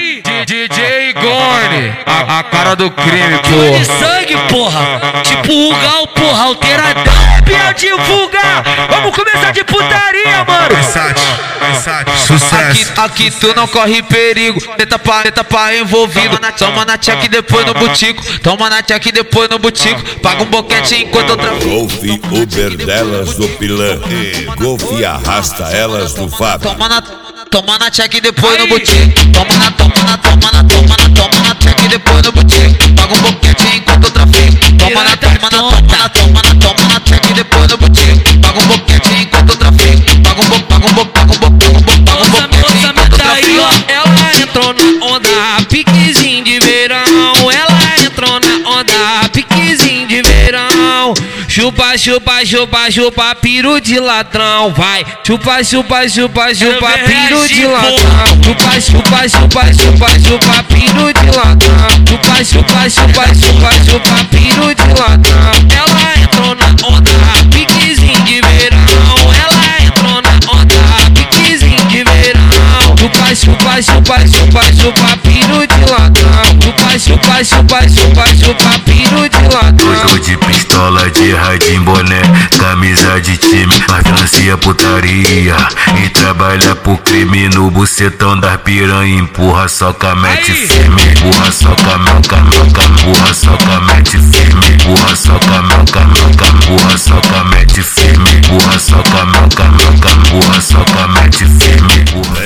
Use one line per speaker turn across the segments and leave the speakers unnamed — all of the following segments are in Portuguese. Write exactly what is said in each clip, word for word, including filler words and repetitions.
Aí,
D J Gorne, a, a cara do crime,
de
porra.
sangue, porra. Tipo o Gal, porra, alteradão. Pior divulgar. Vamos começar de putaria, mano.
Sucesso. Aqui, aqui tu não corre perigo. Tenta pra, tenta pra envolvido. Toma na check depois no butico. Toma na check depois no butico. Paga um boquete enquanto eu trafico.
Golf Uber delas do Pilan. Golf arrasta elas do Fábio.
Toma na, toma na check depois no butico. Toma na, toma na, toma na, toma na, toma na check depois no butico. Paga um boquete enquanto eu trafico. Toma na, toma na, toma na, toma na, toma na check depois no butico. Paga um boquete enquanto eu trafico. Paga um boquete, paga um boquete, paga um boquete, paga um boquete, paga um boquete enquanto eu trafico.
Ela entrou na onda, piquezinho de verão. Ela entrou na onda, piquezinho de verão. Chupa, chupa, chupa, chupa, piru de ladrão. Vai, chupa, chupa, chupa, chupa, piru de ladrão. Chupa, chupa, chupa, chupa, chupa, piru de ladrão. Chupa, chupa, chupa, chupa, chupa, piru de ladrão. Ela entrou na onda, piquezinho de verão. Ela entrou na onda, piquezinho de verão. Chupa, chupa, chupa, chupa, chupa, piru de ladrão. Chupa, chupa, chupa, chupa, chupa, piru de ladrão.
Tô de pistola, de radinho, boné, camisa de time, mas financia putaria e trabalha pro crime no bucetão das piranha. Empurra, soca, mete firme, empurra, soca, meca, meca, empurra, soca, mete firme, empurra, soca, meca, meca, empurra, soca, mete firme, empurra, soca, meca, meca, empurra, soca, mete firme, empurra,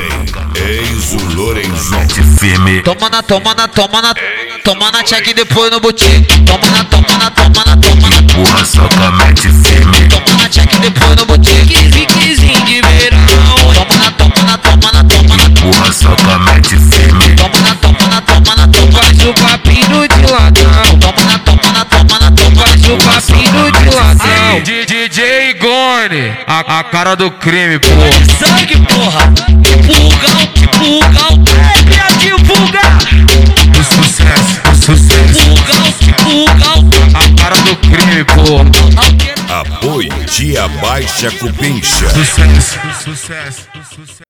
Eis o Lorenzo.
mete firme.
Toma na, toma na, toma na, toma na check depois no butico. Toma na, toma na, toma na, toma na.
Empurra, soca, mete firme.
Toma na check depois no butico.
Piquezinho de verão.
Toma na, toma na, toma na, toma na.
Empurra, soca, mete firme.
Toma na, toma na, toma na, toma na.
Chupa, piru de ladrão.
Toma na, toma na, toma na, toma na.
Chupa, piru de ladrão.
D J Gorne, a, a cara do crime, porra.
De sangue, porra. Pulgão, pulgão, é pra divulgar.
Sucesso, sucesso.
Pulgão, pulgão.
A cara do crime, porra.
Apoio Tia Baixa Cupincha.
Sucesso, sucesso, sucesso.